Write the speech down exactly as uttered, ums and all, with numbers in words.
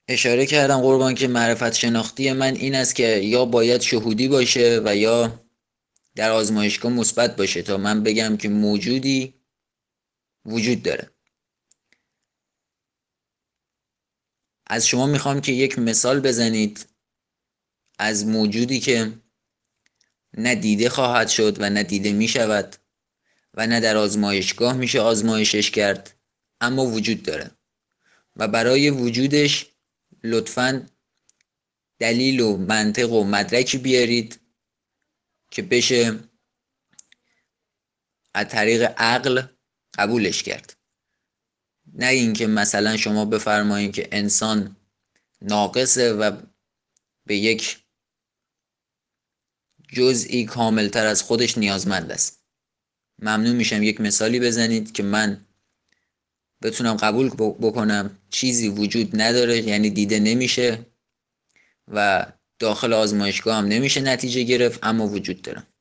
اشاره کردم قربان که معرفت شناختی من این است که یا باید شهودی باشه و یا در آزمایشگاه مثبت باشه تا من بگم که موجودی وجود داره. از شما میخوام که یک مثال بزنید از موجودی که نه دیده خواهد شد و نه دیده میشود و نه در آزمایشگاه میشه آزمایشش کرد، اما وجود داره و برای وجودش لطفاً دلیل و منطق و مدرکی بیارید که بشه از طریق عقل قبولش کرد. نه اینکه مثلا شما بفرمایید که انسان ناقصه و به یک جزئی کاملتر از خودش نیازمند است. ممنون میشم یک مثالی بزنید که من بتونم قبول بکنم چیزی وجود نداره، یعنی دیده نمیشه و داخل آزمایشگاه هم نمیشه نتیجه گرفت، اما وجود داره.